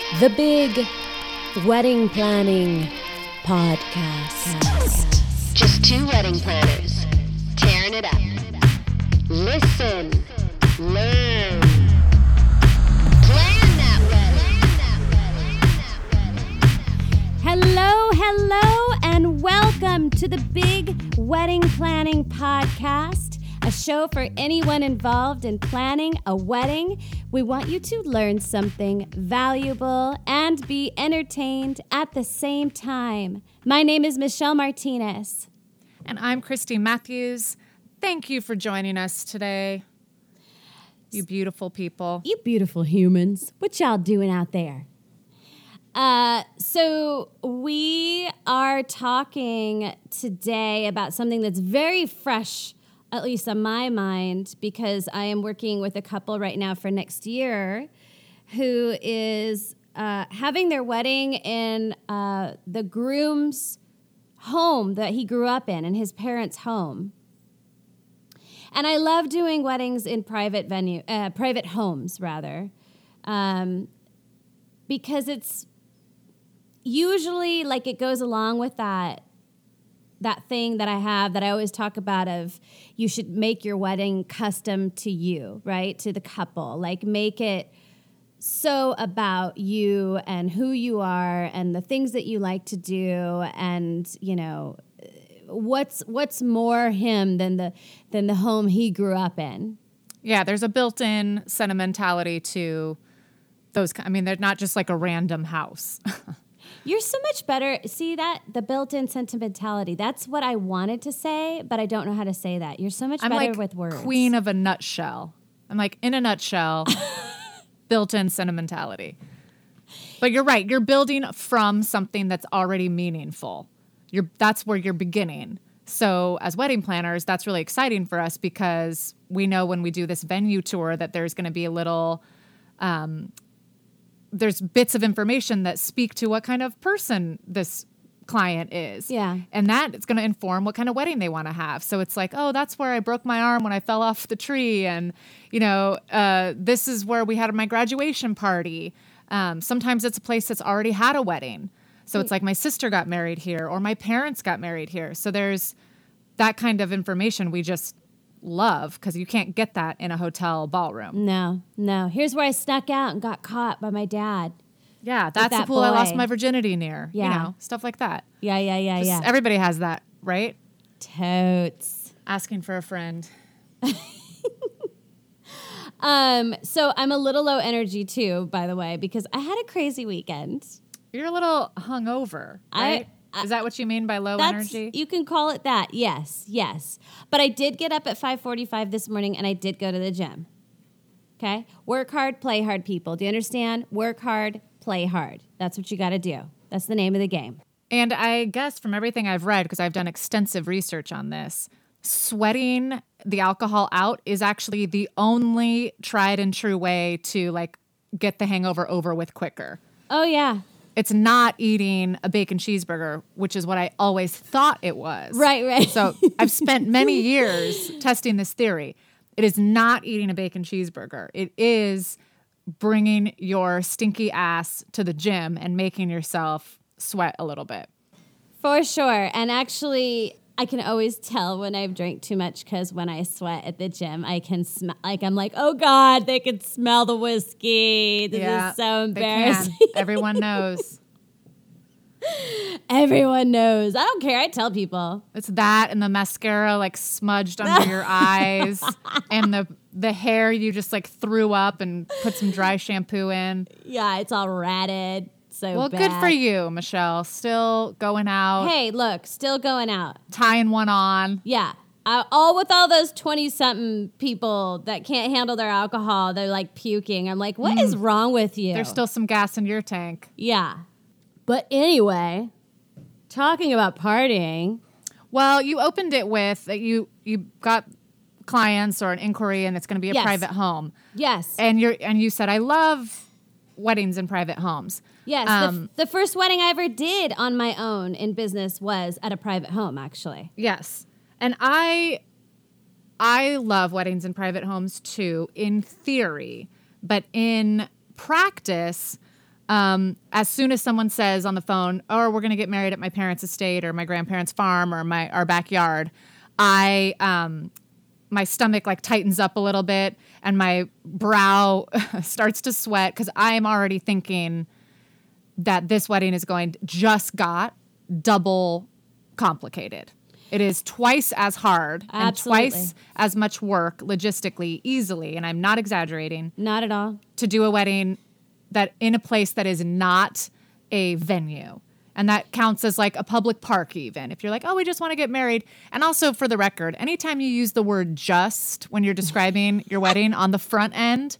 The Big Wedding Planning Podcast. Just two wedding planners tearing it up. Listen, learn, plan that wedding. Hello, and welcome to the Big Wedding Planning Podcast, a show for anyone involved in planning a wedding. We want you to learn something valuable and be entertained at the same time. My name is Michelle Martinez. And I'm Christy Matthews. Thank you for joining us today, you beautiful people. You beautiful humans. What y'all doing out there? So we are talking today about something that's very fresh, at least on my mind, because I am working with a couple right now for next year who is having their wedding in the groom's home that he grew up in his parents' home. And I love doing weddings in private homes, rather, because it's usually like it goes along with that thing that I have that I always talk about of you should make your wedding custom to you, right? To the couple. Like make it so about you and who you are and the things that you like to do and, you know, what's more him than the home he grew up in. Yeah, there's a built-in sentimentality to those. I mean, they're not just like a random house. You're so much better. See that? The built-in sentimentality. That's what I wanted to say, but I don't know how to say that. You're so much better like with words. Queen of a nutshell. I'm like, in a nutshell, built-in sentimentality. But you're right. You're building from something that's already meaningful. That's where you're beginning. So as wedding planners, that's really exciting for us because we know when we do this venue tour that there's going to be a little... there's bits of information that speak to what kind of person this client is. Yeah. And that is going to inform what kind of wedding they want to have. So it's like, oh, that's where I broke my arm when I fell off the tree. And, you know, this is where we had my graduation party. Sometimes it's a place that's already had a wedding. So it's like my sister got married here or my parents got married here. So there's that kind of information we just love because you can't get that in a hotel ballroom. No. Here's where I snuck out and got caught by my dad. Yeah, that's that the pool I lost boy. my virginity near. Yeah. You know, stuff like that. Yeah. Everybody has that, right? Totes. Asking for a friend. So I'm a little low energy too, by the way, because I had a crazy weekend. You're a little hungover, right? Is that what you mean by low energy? You can call it that. Yes. But I did get up at 5:45 this morning and I did go to the gym. Okay? Work hard, play hard, people. Do you understand? Work hard, play hard. That's what you got to do. That's the name of the game. And I guess from everything I've read, because I've done extensive research on this, sweating the alcohol out is actually the only tried and true way to like get the hangover over with quicker. Oh, yeah. It's not eating a bacon cheeseburger, which is what I always thought it was. Right. So I've spent many years testing this theory. It is not eating a bacon cheeseburger. It is bringing your stinky ass to the gym and making yourself sweat a little bit. For sure. And actually, I can always tell when I've drank too much because when I sweat at the gym, I can smell, like, I'm like, oh God, they can smell the whiskey. This is so embarrassing. They can. Everyone knows. Everyone knows. I don't care. I tell people. It's that and the mascara like smudged under your eyes and the hair you just like threw up and put some dry shampoo in. Yeah, it's all ratted. So well, bad. good for you, Michelle. Still going out. Hey, look, still going out. Tying one on. Yeah. All those 20-something people that can't handle their alcohol. They're like puking. I'm like, what is wrong with you? There's still some gas in your tank. Yeah. But anyway, talking about partying. Well, you opened it with that you got clients or an inquiry and it's going to be a private home. Yes. And you said, I love weddings in private homes. Yes, the first wedding I ever did on my own in business was at a private home, actually. Yes. And I love weddings in private homes too, in theory. But in practice, As soon as someone says on the phone, "Oh, we're going to get married at my parents' estate or my grandparents' farm or our backyard," my stomach like tightens up a little bit and my brow starts to sweat because I'm already thinking that this wedding just got double complicated. It is twice as hard Absolutely. and twice as much work logistically, easily, and I'm not exaggerating, Not at all. to do a wedding that in a place that is not a venue. And that counts as like a public park even. If you're like, oh, we just want to get married. And also for the record, anytime you use the word just when you're describing your wedding on the front end,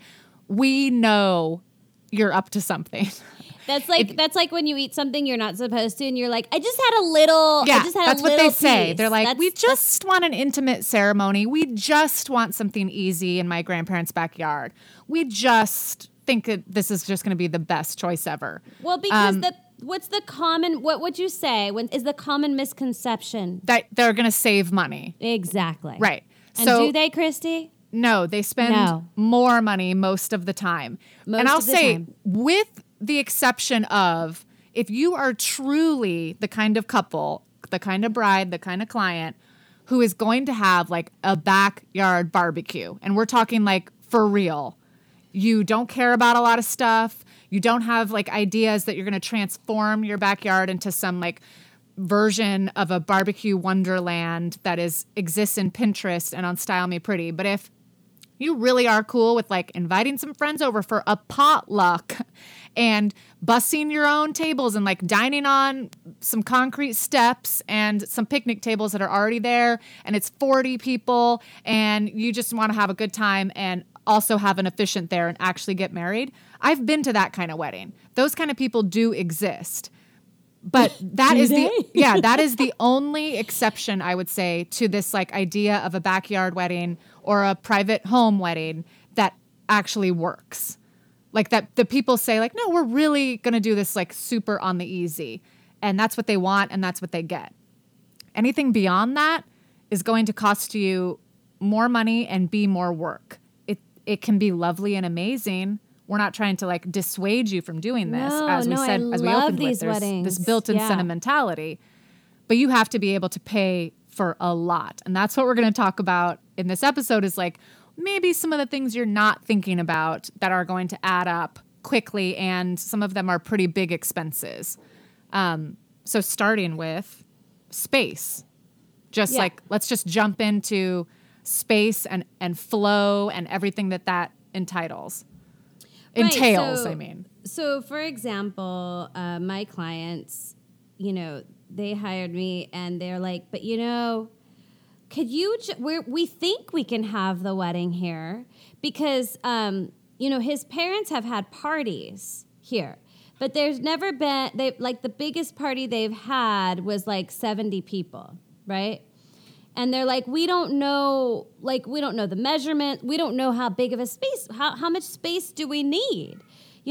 we know you're up to something. That's like when you eat something you're not supposed to, and you're like, I just had a little. Yeah, I just had that's a what little they say. piece. They're like, That's- we just want an intimate ceremony. We just want something easy in my grandparents' backyard. We just think that this is just going to be the best choice ever. Well, because what's the common? What would you say is the common misconception? That they're going to save money. Exactly. Right. And So do they, Christy? no, they spend No. more money most of the time. Most and I'll of the say, time. with the exception of if you are truly the kind of couple, the kind of bride, the kind of client who is going to have like a backyard barbecue, and we're talking like for real, you don't care about a lot of stuff. You don't have like ideas that you're going to transform your backyard into some like version of a barbecue wonderland that exists in Pinterest and on Style Me Pretty. But if you really are cool with like inviting some friends over for a potluck and bussing your own tables and like dining on some concrete steps and some picnic tables that are already there, and it's 40 people and you just want to have a good time and also have an officiant there and actually get married. I've been to that kind of wedding. Those kind of people do exist. But that is that is the only exception, I would say, to this like idea of a backyard wedding or a private home wedding that actually works. Like that the people say like, no, we're really going to do this like super on the easy. And that's what they want and that's what they get. Anything beyond that is going to cost you more money and be more work. It can be lovely and amazing. We're not trying to like dissuade you from doing this, as we opened with. There's this built-in sentimentality, but you have to be able to pay for a lot, and that's what we're going to talk about in this episode. Is like maybe some of the things you're not thinking about that are going to add up quickly, and some of them are pretty big expenses. So starting with space, let's just jump into space and flow and everything that entails. Entails, Right, I mean. So, for example, my clients, they hired me and they're like, but could you, we think we can have the wedding here because, his parents have had parties here, but there's never been, the biggest party they've had was like 70 people, right? And they're like, we don't know the measurement. We don't know how big of a space, how much space do we need,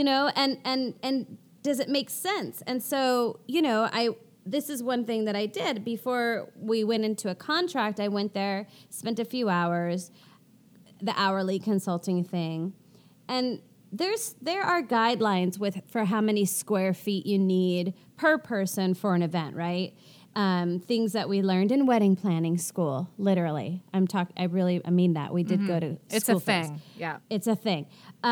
and does it make sense? And so, this is one thing that I did before we went into a contract. I went there, spent a few hours, the hourly consulting thing. And there are guidelines for how many square feet you need per person for an event, right? Things that we learned in wedding planning school, literally. I mean that. We did go to It's school a thing. things. Yeah. It's a thing.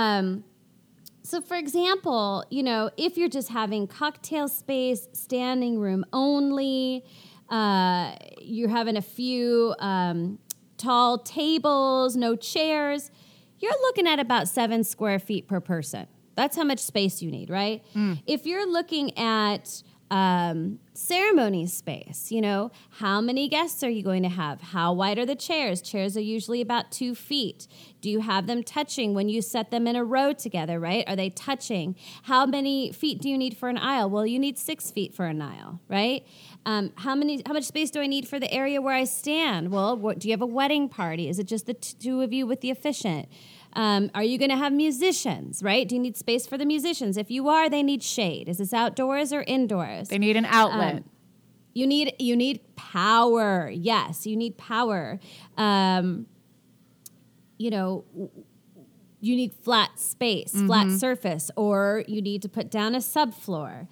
So for example, if you're just having cocktail space, standing room only, you're having a few tall tables, no chairs, you're looking at about 7 square feet per person. That's how much space you need, right? If you're looking at ceremony space, how many guests are you going to have? How wide are the chairs? Chairs are usually about 2 feet. Do you have them touching when you set them in a row together, right? Are they touching? How many feet do you need for an aisle? Well, you need 6 feet for an aisle, right? How much space do I need for the area where I stand? Well, do you have a wedding party? Is it just the two of you with the officiant? Are you going to have musicians, right? Do you need space for the musicians? If you are, they need shade. Is this outdoors or indoors? They need an outlet. You need power. You need power. you need flat space, flat surface, or you need to put down a subfloor.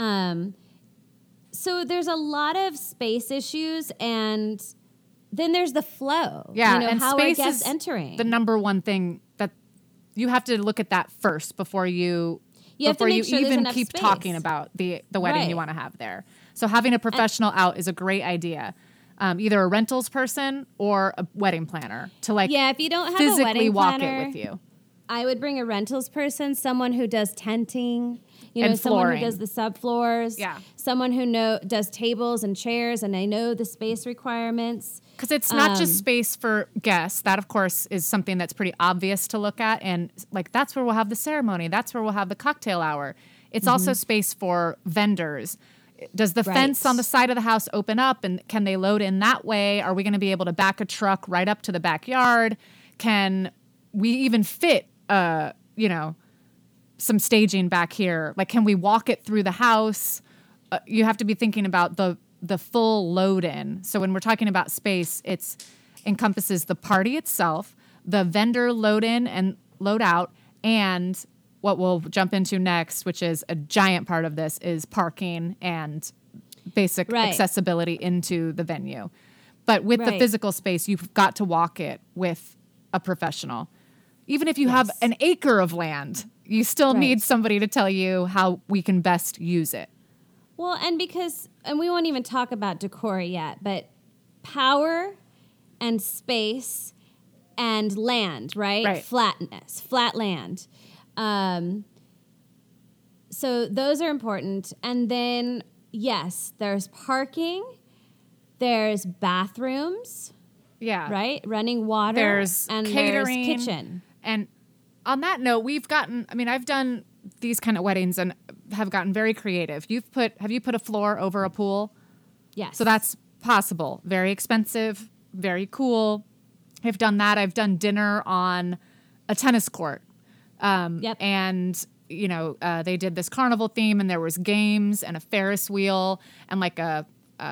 So there's a lot of space issues, and then there's the flow. Yeah, you know, and how space are guests is entering? the number one thing that you have to look at that first before you have to make sure there's even enough keep space. talking about the wedding Right. you want to have there. So having a professional out is a great idea. Either a rentals person or a wedding planner to Yeah, if you don't have a physically wedding walk planner, it with you. I would bring a rentals person, someone who does tenting, you know, And someone flooring. who does the subfloors, Yeah. someone who does tables and chairs, and they know the space requirements. Because it's not just space for guests. That, of course, is something that's pretty obvious to look at. And like, that's where we'll have the ceremony. That's where we'll have the cocktail hour. It's also space for vendors. Does the Right. fence on the side of the house open up, and can they load in that way? Are we going to be able to back a truck right up to the backyard? Can we even fit, some staging back here? Like, can we walk it through the house? You have to be thinking about the full load in. So when we're talking about space, it encompasses the party itself, the vendor load in and load out, and what we'll jump into next, which is a giant part of this, is parking and basic Right. accessibility into the venue. But with the Right. physical space, you've got to walk it with a professional. Even if you have Yes. an acre of land, you still Right. need somebody to tell you how we can best use it. Well, and we won't even talk about decor yet, but power and space and land, right? Right. Flat land. So those are important. And then, yes, there's parking, there's bathrooms, Yeah. right? Running water, There's and catering. there's kitchen. And on that note, I've done these kind of weddings and have gotten very creative. Have you put a floor over a pool? Yes. So that's possible. Very expensive, very cool. I've done that. I've done dinner on a tennis court. Yep. And, they did this carnival theme, and there was games and a Ferris wheel and like a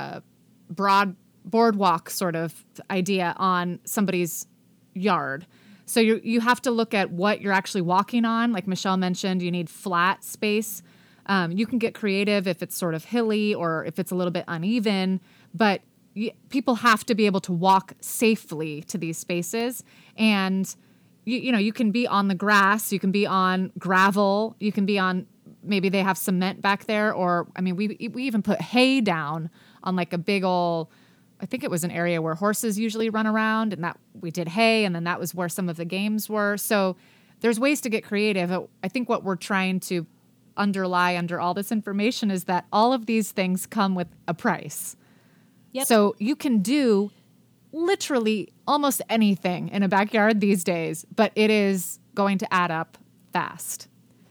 broad boardwalk sort of idea on somebody's yard. So you have to look at what you're actually walking on. Like Michelle mentioned, you need flat space. You can get creative if it's sort of hilly or if it's a little bit uneven, but people have to be able to walk safely to these spaces. And you can be on the grass, you can be on gravel, you can be on, maybe they have cement back there, or we even put hay down on like a big old, I think it was an area where horses usually run around, and that we did hay, and then that was where some of the games were. So there's ways to get creative. I think what we're trying to underlie under all this information is that all of these things come with a price. Yep. So you can do literally almost anything in a backyard these days, but it is going to add up fast.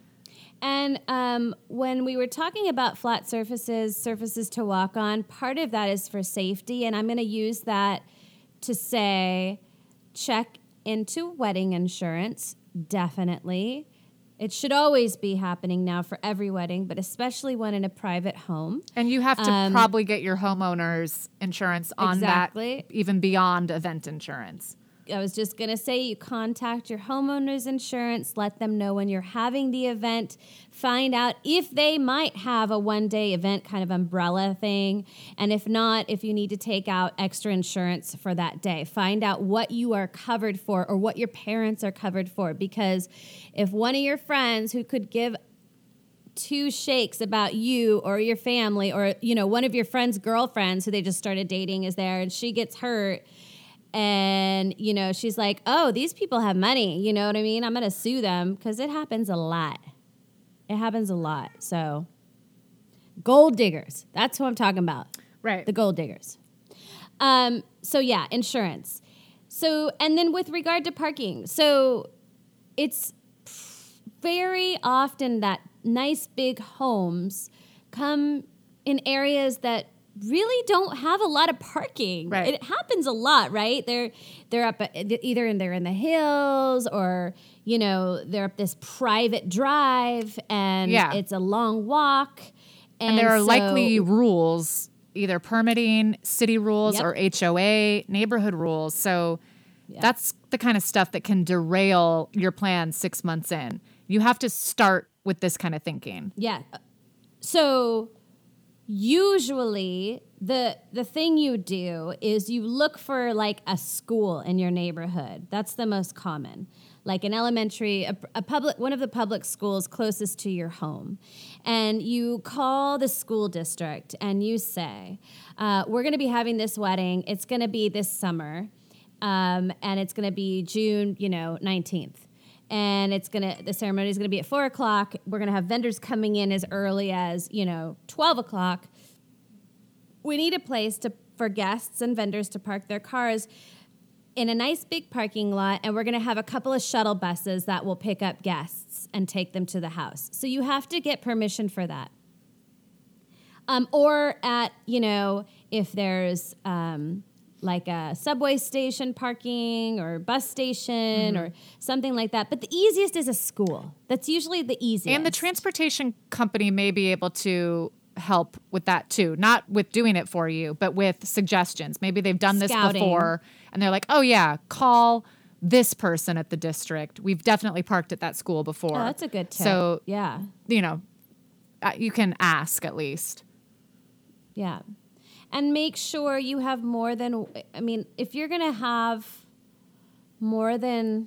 And when we were talking about flat surfaces to walk on, part of that is for safety. And I'm going to use that to say, check into wedding insurance, definitely. It should always be happening now for every wedding, but especially one in a private home. And you have to probably get your homeowner's insurance on Exactly. that, even beyond event insurance. I was just going to say, you contact your homeowner's insurance, let them know when you're having the event, find out if they might have a one-day event kind of umbrella thing, and if not, if you need to take out extra insurance for that day. Find out what you are covered for or what your parents are covered for, because if one of your friends who could give two shakes about you or your family, or one of your friends' girlfriends who they just started dating is there and she gets hurt, and, she's like, oh, these people have money. You know what I mean? I'm going to sue them, because it happens a lot. It happens a lot. So gold diggers. That's who I'm talking about. Right. The gold diggers. So yeah, insurance. So, and then with regard to parking. So it's very often that nice big homes come in areas that really don't have a lot of parking. Right. It happens a lot, right? They're up either they're in the hills, or they're up this private drive, and Yeah. it's a long walk. And there are so- likely rules, either permitting, city rules, Yep. or HOA, neighborhood rules. So Yeah. that's the kind of stuff that can derail your plan 6 months in. You have to start with this kind of thinking. Yeah. So usually the thing you do is you look for like a school in your neighborhood. That's the most common. Like an elementary, a public, one of the public schools closest to your home. And you call the school district and you say, we're going to be having this wedding. It's going to be this summer. And it's going to be June, 19th. And the ceremony is going to be at 4:00. We're going to have vendors coming in as early as, 12 o'clock. We need a place for guests and vendors to park their cars in a nice big parking lot, and we're going to have a couple of shuttle buses that will pick up guests and take them to the house. So you have to get permission for that. Or at, if there's like a subway station parking or bus station or something like that. But the easiest is a school. That's usually the easiest. And the transportation company may be able to help with that too. Not with doing it for you, but with suggestions. Maybe they've done this Scouting. before and they're like, oh yeah, call this person at the district. We've definitely parked at that school before. Oh, that's a good tip. So, yeah. You can ask at least. Yeah. And make sure you have more than, if you're going to have more than,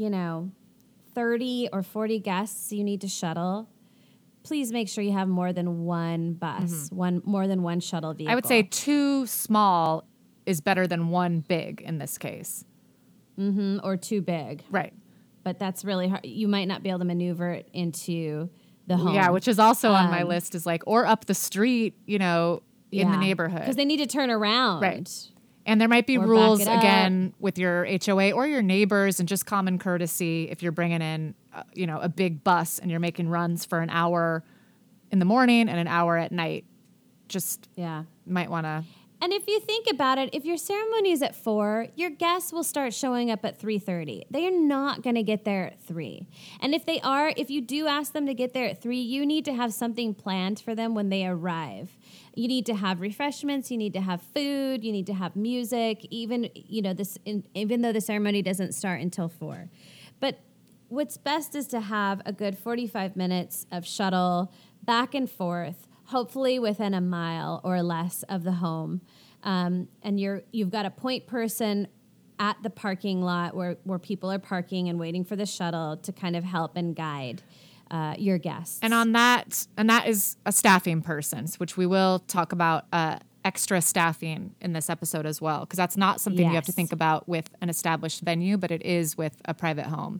30 or 40 guests you need to shuttle, please make sure you have more than one bus, more than one shuttle vehicle. I would say 2 small is better than 1 big in this case. Or too big. Right. But that's really hard. You might not be able to maneuver it into the home. Yeah, which is also on my list is like, or up the street, in the neighborhood. Because they need to turn around. Right. And there might be Or rules, back it up. again, with your HOA or your neighbors and just common courtesy if you're bringing in, a big bus and you're making runs for an hour in the morning and an hour at night. Just might want to... And if you think about it, if your ceremony is at 4, your guests will start showing up at 3:30. They are not going to get there at 3. And if you do ask them to get there at 3, you need to have something planned for them when they arrive. You need to have refreshments. You need to have food. You need to have music. Even though the ceremony doesn't start until 4, but what's best is to have a good 45 minutes of shuttle back and forth, hopefully within a mile or less of the home. And you've got a point person at the parking lot where people are parking and waiting for the shuttle to kind of help and guide your guests. And that is a staffing person, which we will talk about extra staffing in this episode as well, because that's not something you have to think about with an established venue, but it is with a private home.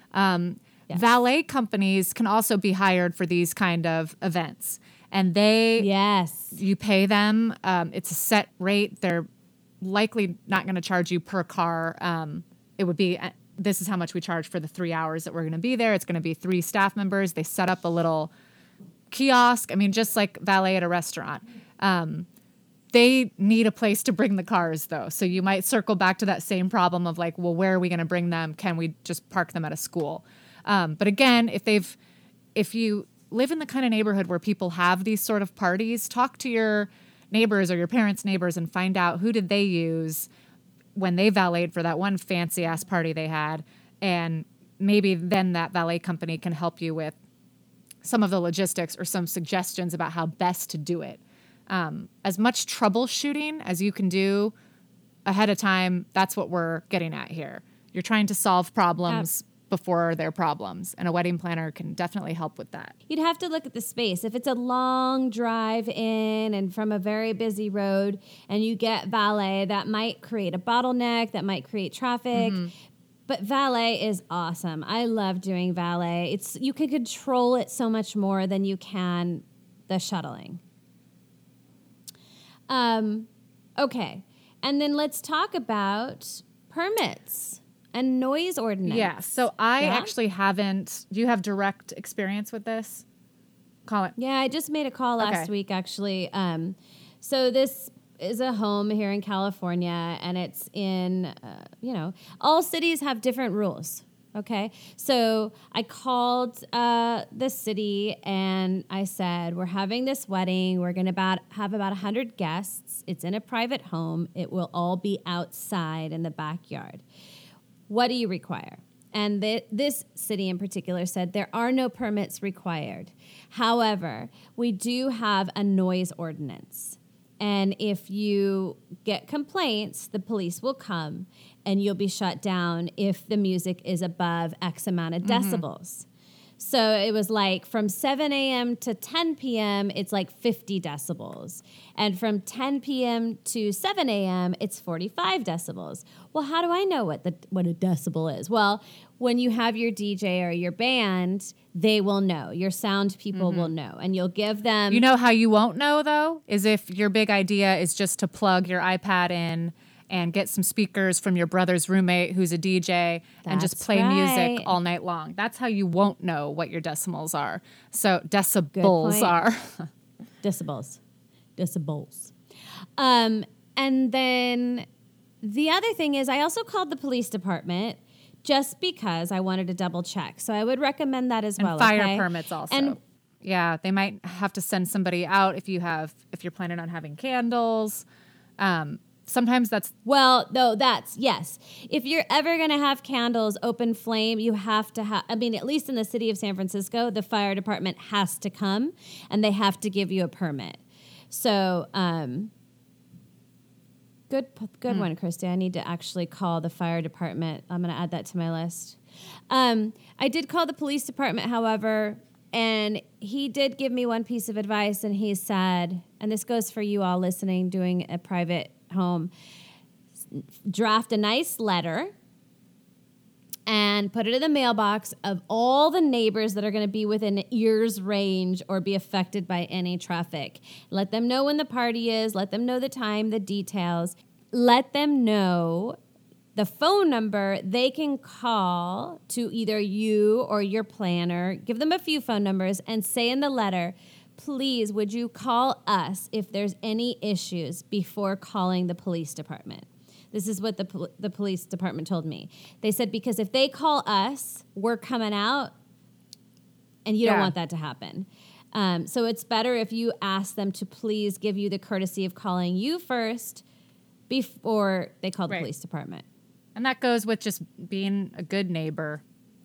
Valet companies can also be hired for these kind of events. And you pay them. It's a set rate. They're likely not going to charge you per car. It would be, this is how much we charge for the 3 hours that we're going to be there. It's going to be 3 staff members. They set up a little kiosk. Just like valet at a restaurant. They need a place to bring the cars though. So you might circle back to that same problem of like, well, where are we going to bring them? Can we just park them at a school? But again, if you live in the kind of neighborhood where people have these sort of parties, talk to your neighbors or your parents' neighbors and find out who did they use when they valeted for that one fancy ass party they had. And maybe then that valet company can help you with some of the logistics or some suggestions about how best to do it. As much troubleshooting as you can do ahead of time, that's what we're getting at here. You're trying to solve problems before they're problems, and a wedding planner can definitely help with that. You'd have to look at the space. If it's a long drive in and from a very busy road and you get valet, that might create a bottleneck, that might create traffic. But valet is awesome. I love doing valet. You can control it so much more than you can the shuttling. Okay. And then let's talk about permits and noise ordinance. Yeah. So I actually haven't. Do you have direct experience with this? Colin? Yeah, I just made a call last week, actually. So this is a home here in California, and it's in, all cities have different rules. Okay. So I called the city and I said, we're having this wedding. We're going to have about 100 guests. It's in a private home. It will all be outside in the backyard. what do you require? And this city in particular said there are no permits required. However, we do have a noise ordinance. And if you get complaints, the police will come and you'll be shut down if the music is above X amount of decibels. So it was like from 7 a.m. to 10 p.m., it's like 50 decibels. And from 10 p.m. to 7 a.m., it's 45 decibels. Well, how do I know what a decibel is? Well, when you have your DJ or your band, they will know. Your sound people will know. And you'll give them... You know how you won't know, though, is if your big idea is just to plug your iPad in and get some speakers from your brother's roommate who's a DJ and just play music all night long. That's how you won't know what your decimals are. So decibels are. Decibels. And then the other thing is I also called the police department just because I wanted to double check. So I would recommend that as well. And fire permits also. And yeah, they might have to send somebody out if you're planning on having candles. Sometimes that's... Well, no, that's... Yes. If you're ever going to have candles, open flame, you have to have... I mean, at least in the city of San Francisco, the fire department has to come and they have to give you a permit. So, good one, Christy. I need to actually call the fire department. I'm going to add that to my list. I did call the police department, however, and he did give me one piece of advice, and he said, and this goes for you all listening, doing a private home, draft a nice letter and put it in the mailbox of all the neighbors that are going to be within ear's range or be affected by any traffic. Let them know when the party is. Let them know the time, the details. Let them know the phone number they can call to either you or your planner. Give them a few phone numbers and say in the letter, please, would you call us if there's any issues before calling the police department? This is what the police department told me. They said, because if they call us, we're coming out, and you don't want that to happen. So it's better if you ask them to please give you the courtesy of calling you first before they call the police department. And that goes with just being a good neighbor.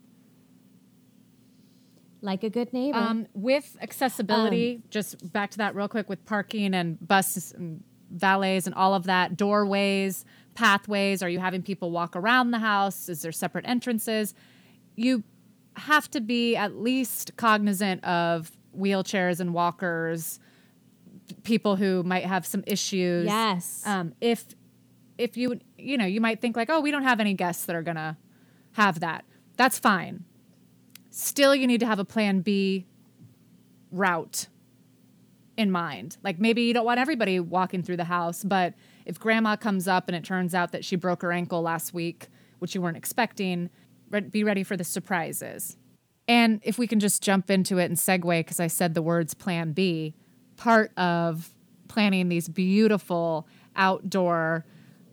Like a good neighbor. With accessibility, just back to that real quick with parking and buses and valets and all of that, doorways, pathways, are you having people walk around the house? Is there separate entrances? You have to be at least cognizant of wheelchairs and walkers, people who might have some issues. Yes. If you might think like, oh, we don't have any guests that are going to have that. That's fine. Still, you need to have a plan B route in mind. Like maybe you don't want everybody walking through the house, but if grandma comes up and it turns out that she broke her ankle last week, which you weren't expecting, be ready for the surprises. And if we can just jump into it and segue, because I said the words plan B, part of planning these beautiful outdoor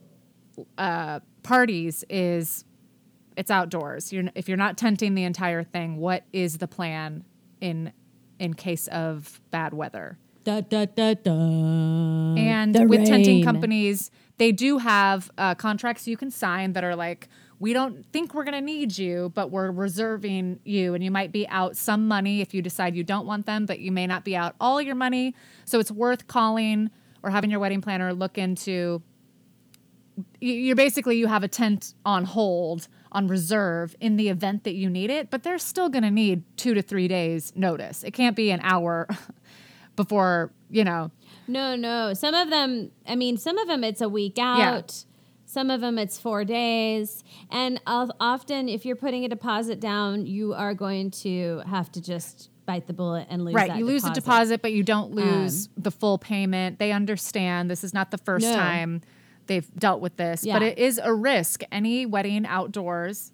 parties is it's outdoors. If you're not tenting the entire thing, what is the plan in case of bad weather? Da, da, da, da. And with tenting companies, they do have contracts you can sign that are like, we don't think we're going to need you, but we're reserving you. And you might be out some money if you decide you don't want them, but you may not be out all your money. So it's worth calling or having your wedding planner look into. You have a tent on hold, on reserve in the event that you need it, but they're still going to need 2 to 3 days notice. It can't be an hour before, No. Some of them it's a week out. Yeah. Some of them it's 4 days. And often if you're putting a deposit down, you are going to have to just bite the bullet and lose that deposit. Right, you lose the deposit, but you don't lose the full payment. They understand this is not the first time they've dealt with this, but it is a risk. Any wedding outdoors,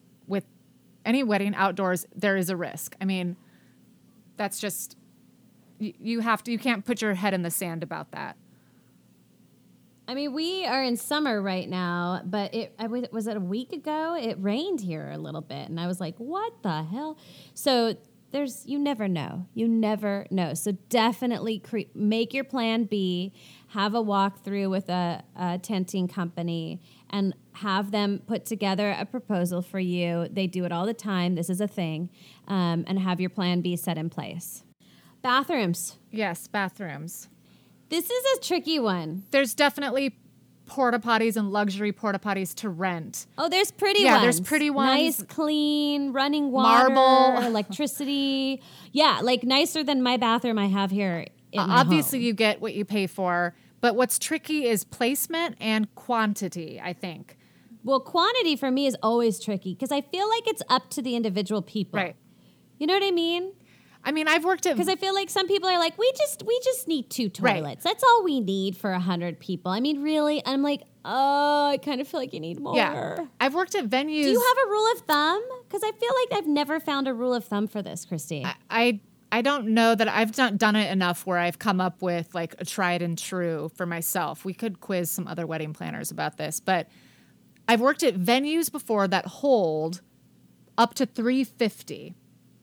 there is a risk. I mean, that's just, you can't put your head in the sand about that. I mean, we are in summer right now, but was it a week ago? It rained here a little bit, and I was like, what the hell? So you never know. You never know. So definitely make your plan B, have a walkthrough with a tenting company, and have them put together a proposal for you. They do it all the time. This is a thing. And have your plan B set in place. Bathrooms. Yes, bathrooms. This is a tricky one. There's definitely porta potties and luxury porta potties to rent. Oh, there's pretty ones. Yeah, there's pretty ones. Nice, clean, running water, Marble. electricity. Yeah, like nicer than my bathroom I have here in my Obviously, home. you get what you pay for. But what's tricky is placement and quantity, I think. Well, quantity for me is always tricky because I feel like it's up to the individual people. Right. You know what I mean? I mean, I've worked at... Because I feel like some people are like, we just need 2 toilets. Right. That's all we need for 100 people. I mean, really? I'm like, oh, I kind of feel like you need more. Yeah. I've worked at venues... Do you have a rule of thumb? Because I feel like I've never found a rule of thumb for this, Christy. I don't know that I've done it enough where I've come up with like a tried and true for myself. We could quiz some other wedding planners about this, but I've worked at venues before that hold up to 350.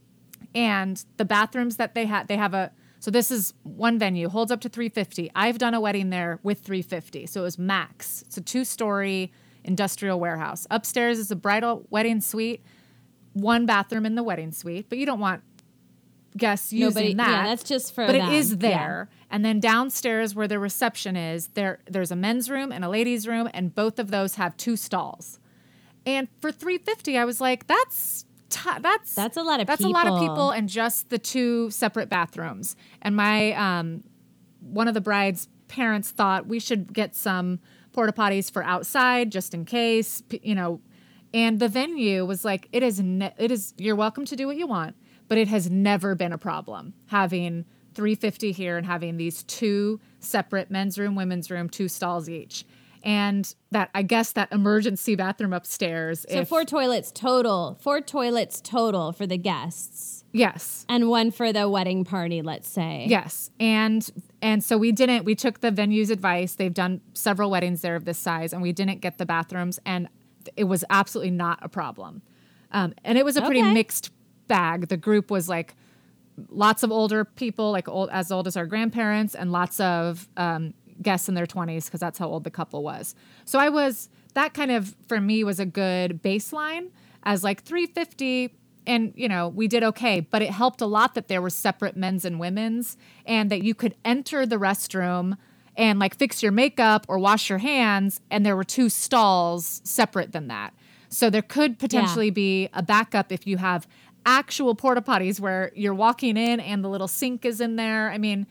And the bathrooms that they have so this is one venue, holds up to 350. I've done a wedding there with 350. So it was max. It's a 2-story industrial warehouse. Upstairs is a bridal wedding suite, 1 bathroom in the wedding suite, but you don't want guests using that. Yeah, that's just for But them. it is Yeah. there. And then downstairs where the reception is, there's a men's room and a ladies' room, and both of those have 2 stalls. And for 350, I was like, that's a lot of That's people. a lot of people. And just the 2 separate bathrooms. And my one of the bride's parents thought we should get some porta potties for outside just in case, you know. And the venue was like, it is you're welcome to do what you want, but it has never been a problem having 350 here and having these 2 separate men's room, women's room, 2 stalls each. And I guess that emergency bathroom upstairs. So 4 toilets total. 4 toilets total for the guests. Yes. And 1 for the wedding party, let's say. Yes. And so we took the venue's advice. They've done several weddings there of this size, and we didn't get the bathrooms, and it was absolutely not a problem. And it was a pretty mixed bag. The group was like lots of older people, like as old as our grandparents, and lots of guests in their 20s, because that's how old the couple was. So that kind of, for me, was a good baseline as like 350. And, you know, we did okay, but it helped a lot that there were separate men's and women's, and that you could enter the restroom and like fix your makeup or wash your hands, and there were 2 stalls separate than that. So there could potentially be a backup if you have actual porta potties where you're walking in and the little sink is in there. I mean,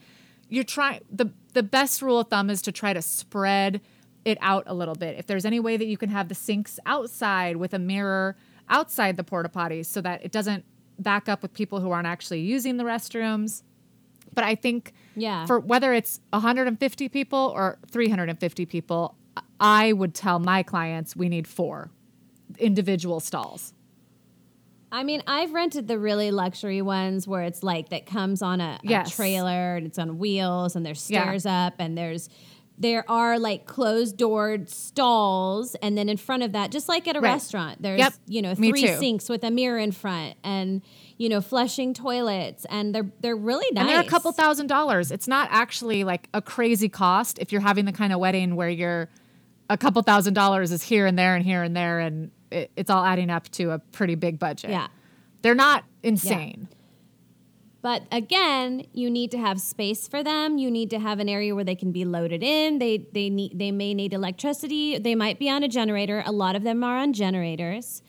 the best rule of thumb is to try to spread it out a little bit. If there's any way that you can have the sinks outside with a mirror outside the porta potties so that it doesn't back up with people who aren't actually using the restrooms. But I think for whether it's 150 people or 350 people, I would tell my clients we need 4 individual stalls. I mean, I've rented the really luxury ones where it's like that comes on a trailer and it's on wheels and there's stairs up and there are like closed doored stalls, and then in front of that, just like at a restaurant, there's 3 sinks with a mirror in front and flushing toilets, and they're really nice. And they're a couple $1,000s. It's not actually like a crazy cost if you're having the kind of wedding where you're a couple $1,000s is here and there and here and there, and it's all adding up to a pretty big budget. Yeah. They're not insane. Yeah. But again, you need to have space for them. You need to have an area where they can be loaded in. They may need electricity. They might be on a generator. A lot of them are on generators.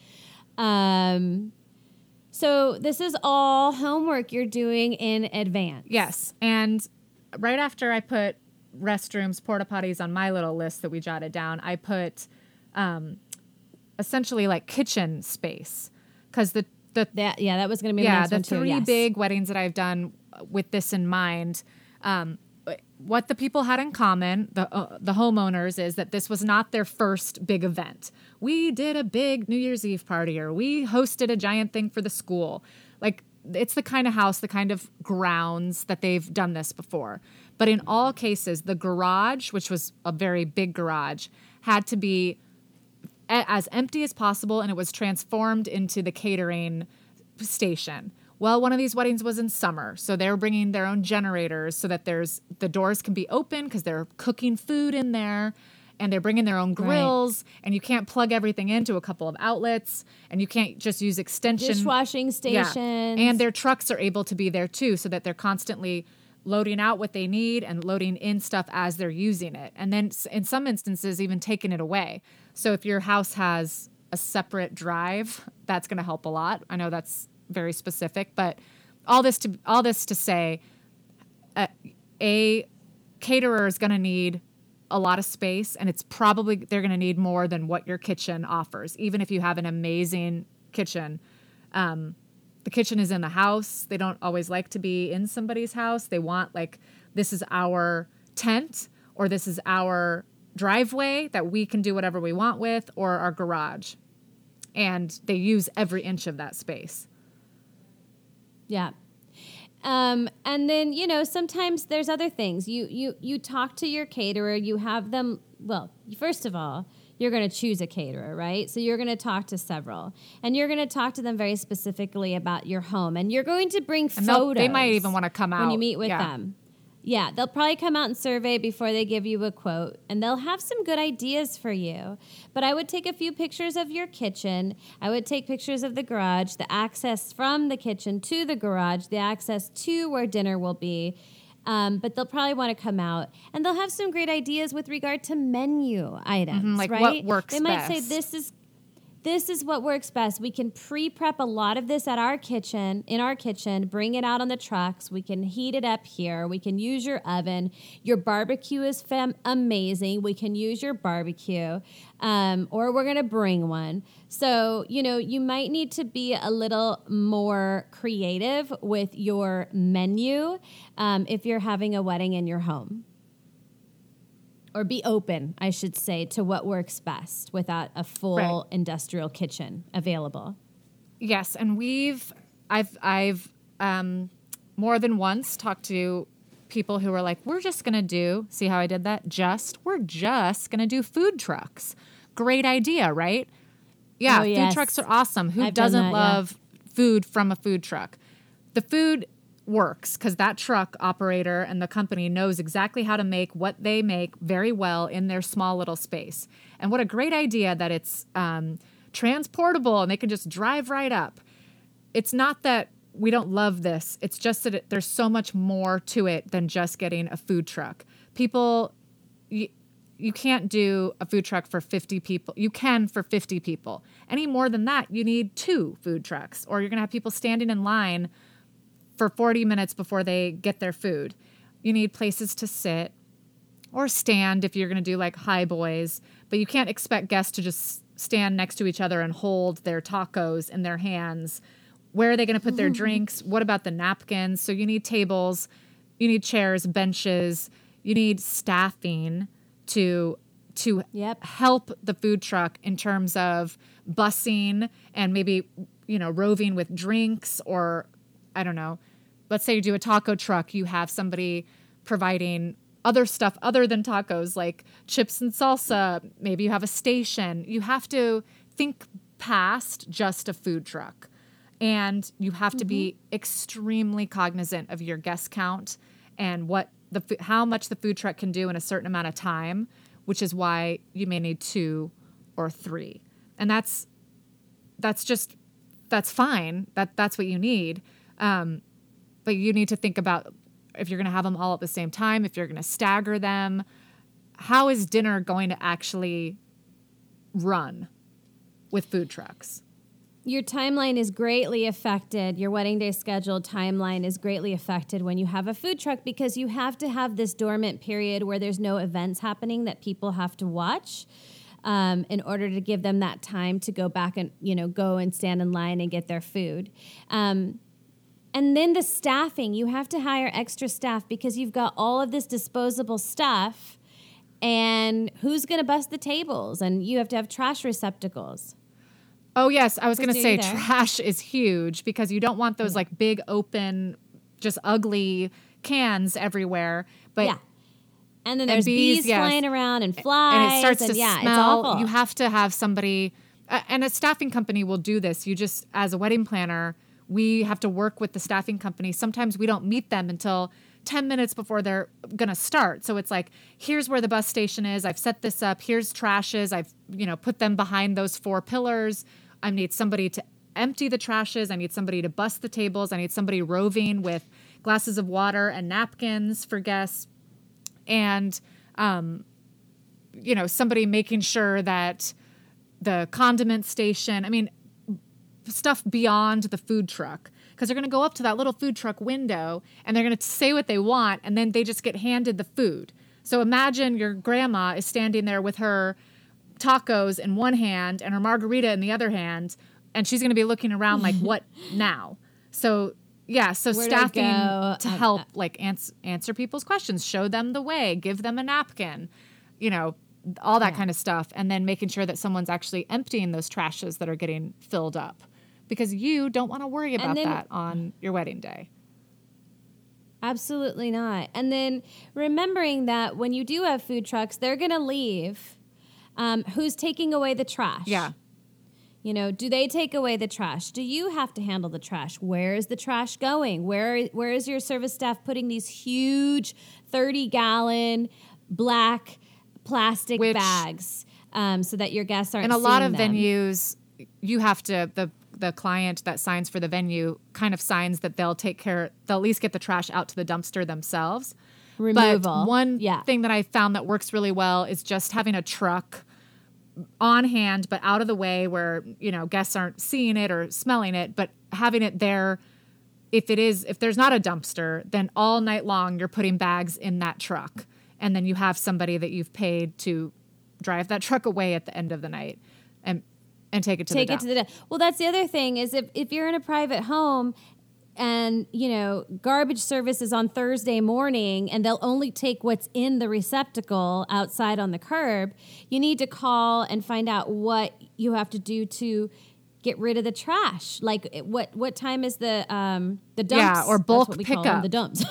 So this is all homework you're doing in advance. Yes. And right after I put restrooms, porta potties on my little list that we jotted down, I put essentially like kitchen space, because that was going to be my next one too. The 3 big weddings that I've done with this in mind, what the people had in common, the homeowners, is that this was not their first big event. We did a big New Year's Eve party, or we hosted a giant thing for the school. Like, it's the kind of house, the kind of grounds that they've done this before. But in all cases, the garage, which was a very big garage, had to be as empty as possible, and it was transformed into the catering station. Well, one of these weddings was in summer, so they were bringing their own generators so that the doors can be open because they're cooking food in there. and they're bringing their own grills, and you can't plug everything into a couple of outlets, and you can't just use extension. Dishwashing stations. And their trucks are able to be there too, so that they're constantly loading out what they need and loading in stuff as they're using it. And then in some instances, even taking it away. So if your house has a separate drive, that's going to help a lot. I know that's very specific, but all this to say, a caterer is going to need a lot of space, and they're going to need more than what your kitchen offers. Even if you have an amazing kitchen, the kitchen is in the house. They don't always like to be in somebody's house. They want, like, this is our tent, or this is our driveway that we can do whatever we want with, or our garage. And they use every inch of that space. Yeah. And then, sometimes there's other things. You talk to your caterer, you have them, well, first of all, you're going to choose a caterer, right? So you're going to talk to several, and you're going to talk to them very specifically about your home, and you're going to bring photos. They might even want to come out when you meet with them. Yeah, they'll probably come out and survey before they give you a quote, and they'll have some good ideas for you. But I would take a few pictures of your kitchen. I would take pictures of the garage, the access from the kitchen to the garage, the access to where dinner will be. But they'll probably want to come out, and they'll have some great ideas with regard to menu items, like right? what works best. They might say, this is what works best. We can pre-prep a lot of this in our kitchen, bring it out on the trucks. We can heat it up here. We can use your oven. Your barbecue is amazing. We can use your barbecue, or we're going to bring one. So, you might need to be a little more creative with your menu if you're having a wedding in your home. Or be open, I should say, to what works best without a full industrial kitchen available. Yes, and I've more than once talked to people who were like, we're just going to do, see how I did that? We're just going to do food trucks. Great idea, right? Yeah, Food trucks are awesome. Who doesn't love food from a food truck? The food works because that truck operator and the company knows exactly how to make what they make very well in their small little space. And what a great idea that it's transportable and they can just drive right up. It's not that we don't love this. It's just that there's so much more to it than just getting a food truck. People, you can't do a food truck for 50 people. You can for 50 people. Any more than that, you need 2 food trucks, or you're going to have people standing in line for 40 minutes before they get their food. You need places to sit or stand if you're going to do like high boys, but you can't expect guests to just stand next to each other and hold their tacos in their hands. Where are they going to put their drinks? What about the napkins? So you need tables, you need chairs, benches, you need staffing to help the food truck in terms of busing and maybe, roving with drinks, or I don't know. Let's say you do a taco truck, you have somebody providing other stuff other than tacos, like chips and salsa. Maybe you have a station. You have to think past just a food truck. And you have to be extremely cognizant of your guest count and how much the food truck can do in a certain amount of time, which is why you may need 2 or 3. And that's fine. That's what you need. But you need to think about if you're going to have them all at the same time, if you're going to stagger them, how is dinner going to actually run with food trucks? Your timeline is greatly affected. Your wedding day schedule timeline is greatly affected when you have a food truck, because you have to have this dormant period where there's no events happening that people have to watch in order to give them that time to go back and, go and stand in line and get their food. And then the staffing, you have to hire extra staff because you've got all of this disposable stuff, and who's going to bust the tables? And you have to have trash receptacles. Oh, yes. I was going to say trash is huge because you don't want those like big open, just ugly cans everywhere. But yeah. And then there's bees flying around and flies. And it starts to smell. It's awful. You have to have somebody, and a staffing company will do this. You just, as a wedding planner, we have to work with the staffing company. Sometimes we don't meet them until 10 minutes before they're going to start. So it's like, here's where the bus station is. I've set this up. Here's trashes. I've, put them behind those 4 pillars. I need somebody to empty the trashes. I need somebody to bus the tables. I need somebody roving with glasses of water and napkins for guests. And, somebody making sure that the condiment station, stuff beyond the food truck. Because they're going to go up to that little food truck window and they're going to say what they want, and then they just get handed the food. So imagine your grandma is standing there with her tacos in one hand and her margarita in the other hand, and she's going to be looking around like, what now? So, yeah, so Where staffing do I go? to help answer people's questions, show them the way, give them a napkin, all that kind of stuff, and then making sure that someone's actually emptying those trashes that are getting filled up. Because you don't want to worry about that on your wedding day. Absolutely not. And then remembering that when you do have food trucks, they're going to leave. Who's taking away the trash? Yeah. Do they take away the trash? Do you have to handle the trash? Where is the trash going? Where is your service staff putting these huge 30-gallon black plastic bags so that your guests aren't seeing them? In a lot of venues, you have to, the client that signs for the venue kind of signs that they'll at least get the trash out to the dumpster themselves. Removal. But one thing that I found that works really well is just having a truck on hand, but out of the way where, guests aren't seeing it or smelling it, but having it there. If there's not a dumpster, then all night long you're putting bags in that truck. And then you have somebody that you've paid to drive that truck away at the end of the night and take it to the dump. Well, that's the other thing is if you're in a private home and, garbage service is on Thursday morning and they'll only take what's in the receptacle outside on the curb, you need to call and find out what you have to do to get rid of the trash. Like what time is the dumps? Yeah, or bulk pickup. The dumps.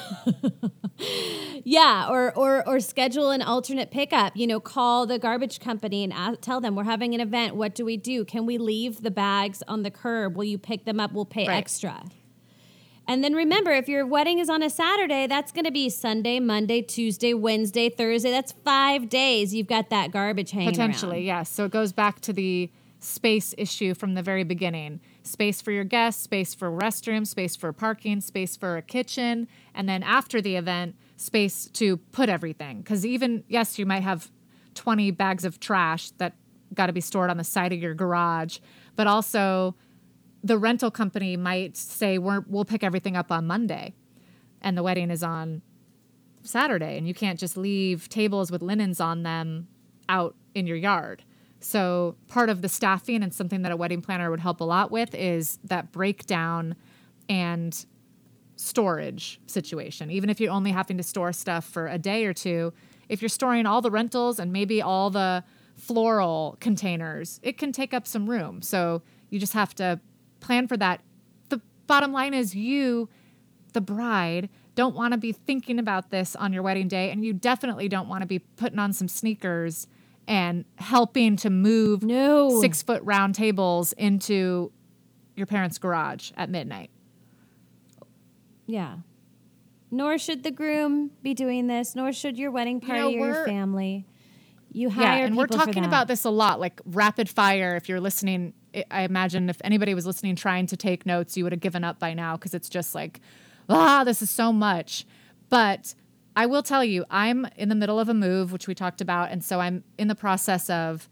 Yeah, or schedule an alternate pickup. Call the garbage company and tell them we're having an event. What do we do? Can we leave the bags on the curb? Will you pick them up? We'll pay extra. And then remember, if your wedding is on a Saturday, that's going to be Sunday, Monday, Tuesday, Wednesday, Thursday. That's 5 days. You've got that garbage hanging Potentially, around. yes. So it goes back to the space issue from the very beginning. Space for your guests, space for restrooms, space for parking, space for a kitchen, and then after the event, space to put everything. Because yes, you might have 20 bags of trash that got to be stored on the side of your garage, but also the rental company might say, we'll pick everything up on Monday, and the wedding is on Saturday, and you can't just leave tables with linens on them out in your yard. So part of the staffing and something that a wedding planner would help a lot with is that breakdown and storage situation. Even if you're only having to store stuff for a day or two, if you're storing all the rentals and maybe all the floral containers, it can take up some room. So you just have to plan for that. The bottom line is you, the bride, don't want to be thinking about this on your wedding day, and you definitely don't want to be putting on some sneakers and helping to move 6-foot round tables into your parents' garage at midnight. Yeah. Nor should the groom be doing this, nor should your wedding party or your family. You hire and people we're talking for that. about this a lot, like rapid fire. If you're listening, I imagine if anybody was listening trying to take notes, you would have given up by now because it's just like, this is so much. But I will tell you, I'm in the middle of a move, which we talked about, and so I'm in the process of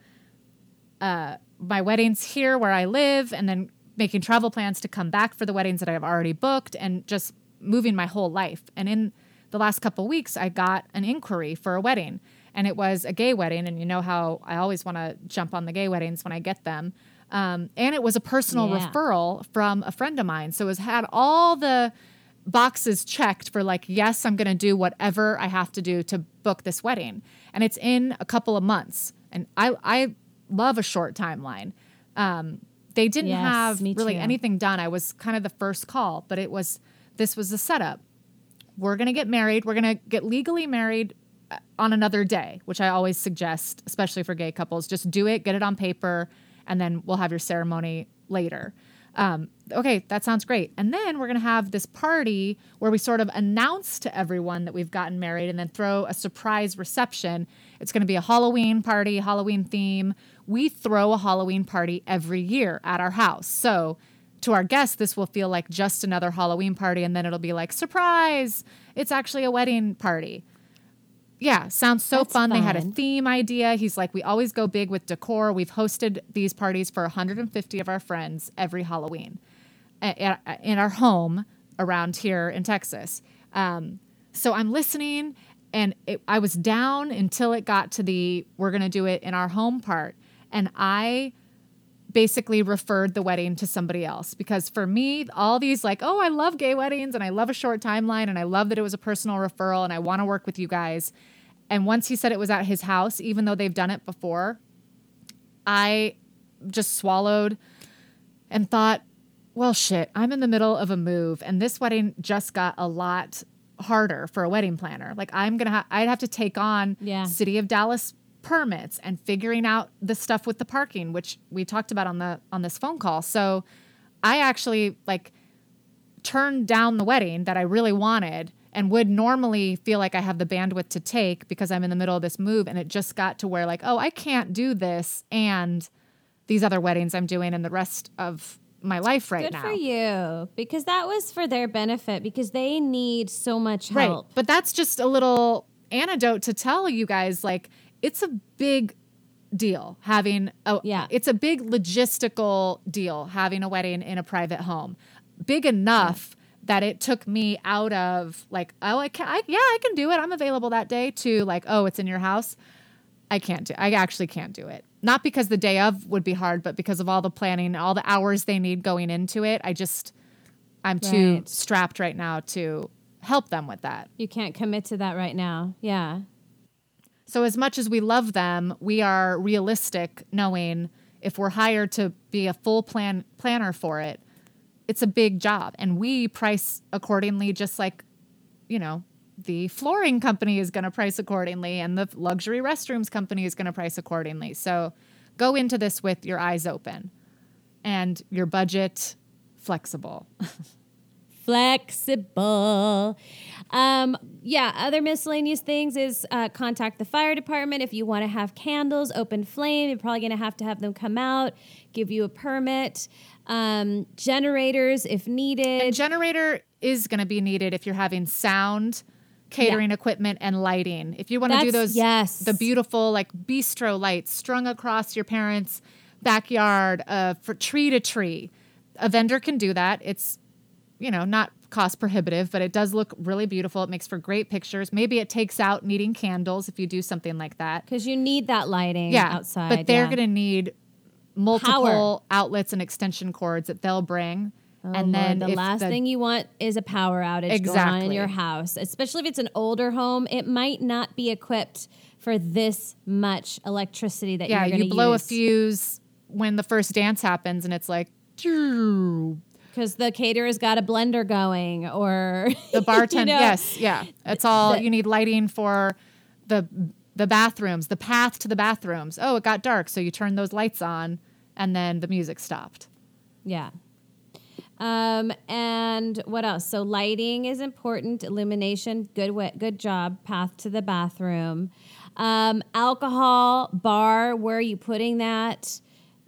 my weddings here where I live, and then making travel plans to come back for the weddings that I've already booked, and just moving my whole life. And in the last couple of weeks, I got an inquiry for a wedding, and it was a gay wedding, and you know how I always want to jump on the gay weddings when I get them. And it was a personal referral from a friend of mine, so it had all the boxes checked for like, yes, I'm going to do whatever I have to do to book this wedding. And it's in a couple of months. And I love a short timeline. They didn't have really anything done. I was kind of the first call, but this was the setup. We're going to get married. We're going to get legally married on another day, which I always suggest, especially for gay couples. Just do it, get it on paper, and then we'll have your ceremony later. okay, that sounds great. And then we're going to have this party where we sort of announce to everyone that we've gotten married and then throw a surprise reception. It's going to be a Halloween party, Halloween theme. We throw a Halloween party every year at our house. So to our guests, this will feel like just another Halloween party. And then it'll be like, surprise, it's actually a wedding party. Yeah, sounds so fun. They had a theme idea. He's like, we always go big with decor. We've hosted these parties for 150 of our friends every Halloween in our home around here in Texas. So I'm listening, and I was down until it got to we're going to do it in our home part. And I basically referred the wedding to somebody else, because for me, all these like, oh, I love gay weddings and I love a short timeline and I love that it was a personal referral and I want to work with you guys. And once he said it was at his house, even though they've done it before, I just swallowed and thought, well, shit, I'm in the middle of a move and this wedding just got a lot harder for a wedding planner. Like I'd have to take on City of Dallas permits and figuring out the stuff with the parking, which we talked about on this phone call. So I actually like turned down the wedding that I really wanted and would normally feel like I have the bandwidth to take because I'm in the middle of this move. And it just got to where like, oh, I can't do this and these other weddings I'm doing and the rest of my life right now. Good for you, because that was for their benefit, because they need so much help. Right. But that's just a little anecdote to tell you guys, like, it's a big deal having it's a big logistical deal having a wedding in a private home. Big enough that it took me out of like, oh, I can do it. I'm available that day, to like, oh, it's in your house. I actually can't do it. Not because the day of would be hard, but because of all the planning, all the hours they need going into it. I'm too strapped right now to help them with that. You can't commit to that right now. Yeah. So as much as we love them, we are realistic, knowing if we're hired to be a full planner for it, it's a big job. And we price accordingly, just like, the flooring company is going to price accordingly and the luxury restrooms company is going to price accordingly. So go into this with your eyes open and your budget flexible. Flexible. Other miscellaneous things is contact the fire department. If you want to have candles, open flame, you're probably going to have them come out, give you a permit. Generators if needed. And generator is going to be needed if you're having sound, catering equipment, and lighting. If you want to do those, the beautiful like bistro lights strung across your parents' backyard for tree to tree, a vendor can do that. It's not cost prohibitive, but it does look really beautiful. It makes for great pictures. Maybe it takes out needing candles if you do something like that. Because you need that lighting outside. But they're going to need multiple outlets and extension cords that they'll bring. And then the last thing you want is a power outage going on in your house, especially if it's an older home. It might not be equipped for this much electricity that you're going to use. Yeah, you blow a fuse when the first dance happens and it's like... Because the caterer's got a blender going, or the bartender. It's all you need. Lighting for the bathrooms, the path to the bathrooms. Oh, it got dark, so you turn those lights on, and then the music stopped. Yeah. And what else? So lighting is important. Illumination, good job. Path to the bathroom. Alcohol, bar, where are you putting that?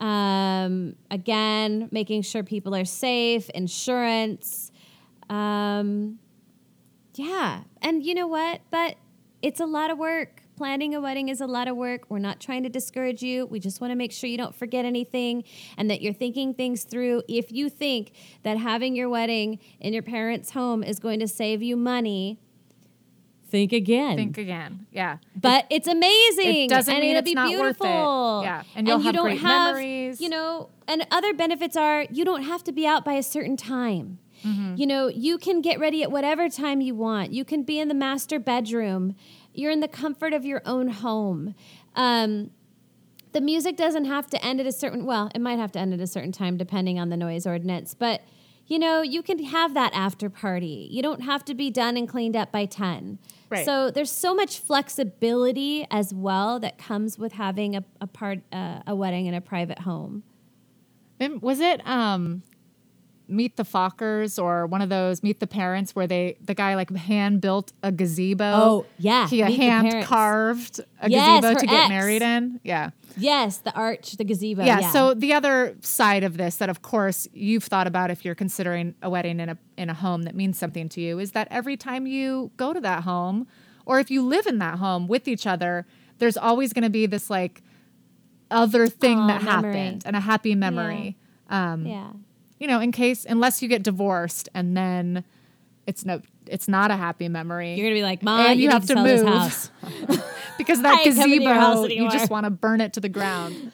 Again, making sure people are safe, insurance. And you know what? But it's a lot of work. Planning a wedding is a lot of work. We're not trying to discourage you. We just want to make sure you don't forget anything and that you're thinking things through. If you think that having your wedding in your parents' home is going to save you money, think again. Yeah. But it's amazing. It doesn't mean it'll be not beautiful. Worth it. Yeah. And you'll have great memories. And other benefits are you don't have to be out by a certain time. Mm-hmm. You can get ready at whatever time you want. You can be in the master bedroom. You're in the comfort of your own home. The music doesn't have to end at it might have to end at a certain time depending on the noise ordinance. But, you can have that after party. You don't have to be done and cleaned up by 10. Right. So there's so much flexibility as well that comes with having a wedding in a private home. Was it Meet the Fockers or one of those Meet the Parents where the guy like hand built a gazebo. Oh, yeah. He Meet the hand Parents. carved a Yes, gazebo her to get ex. married in. Yeah. Yes, the arch, the gazebo. Yeah. So the other side of this that of course you've thought about if you're considering a wedding in a home that means something to you is that every time you go to that home or if you live in that home with each other, there's always going to be this like other thing that memory. happened and a happy memory. Yeah. You know, unless you get divorced and then it's not a happy memory. You're going to be like, Mom, And you have need to to sell move. this house. because I that ain't coming to your house gazebo, you anymore. just want to burn it to the ground.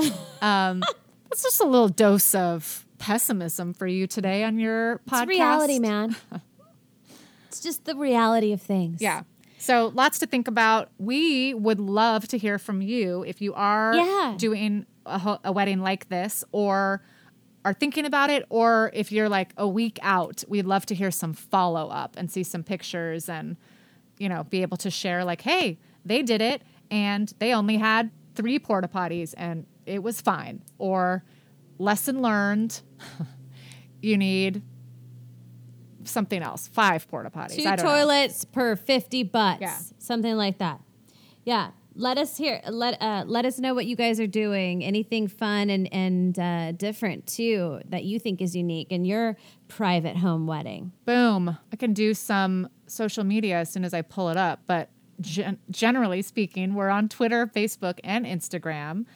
That's just a little dose of pessimism for you today on your podcast. It's reality, man. It's just the reality of things. Yeah. So lots to think about. We would love to hear from you if you are doing a wedding like this or are thinking about it, or if you're like a week out, we'd love to hear some follow up and see some pictures and, you know, be able to share like, hey, they did it and they only had 3 porta potties and it was fine. Or lesson learned, you need something else, 5 porta potties. 2 I don't know. toilets per 50 butts. Yeah. Something like that. Yeah. Let us hear. Let us know what you guys are doing. Anything fun and different too that you think is unique in your private home wedding. Boom. I can do some social media as soon as I pull it up. But generally speaking, we're on Twitter, Facebook, and Instagram.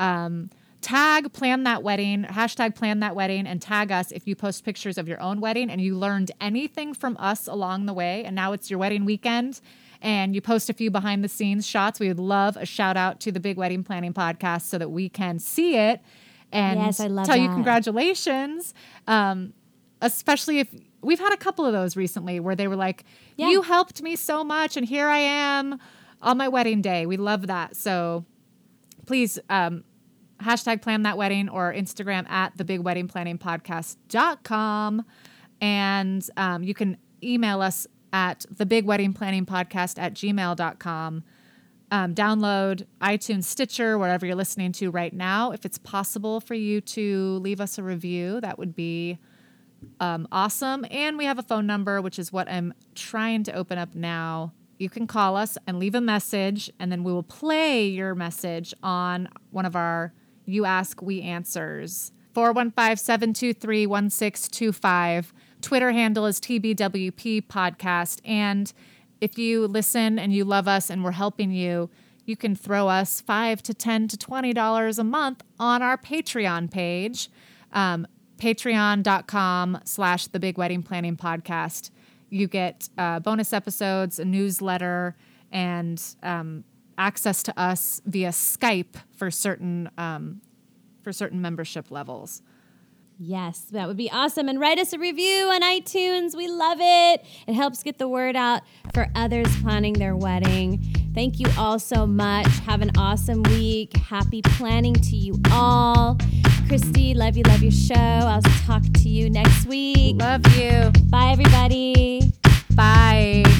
Tag Plan That Wedding, hashtag Plan That Wedding, and tag us if you post pictures of your own wedding and you learned anything from us along the way. And now it's your wedding weekend and you post a few behind the scenes shots. We would love a shout out to the Big Wedding Planning Podcast so that we can see it and Yes, I love tell you that. congratulations. Especially if we've had a couple of those recently where they were like, Yeah. you helped me so much and here I am on my wedding day. We love that. So please, hashtag Plan That Wedding or Instagram at thebigweddingplanningpodcast.com. And you can email us at thebigweddingplanningpodcast@gmail.com. Download iTunes, Stitcher, wherever you're listening to right now. If it's possible for you to leave us a review, that would be awesome. And we have a phone number, which is what I'm trying to open up now. You can call us and leave a message, and then we will play your message on one of our You Ask, We Answers. 415-723-1625. Twitter handle is TBWP Podcast. And if you listen and you love us and we're helping you, you can throw us $5 to $10 to $20 a month on our Patreon page, patreon.com/The Big Wedding Planning Podcast. You get bonus episodes, a newsletter, and access to us via Skype for certain membership levels. Yes, that would be awesome. And write us a review on iTunes. We love it. It helps get the word out for others planning their wedding. Thank you all so much. Have an awesome week. Happy planning to you all. Christy, love your show. I'll talk to you next week. Love you. Bye, everybody. Bye.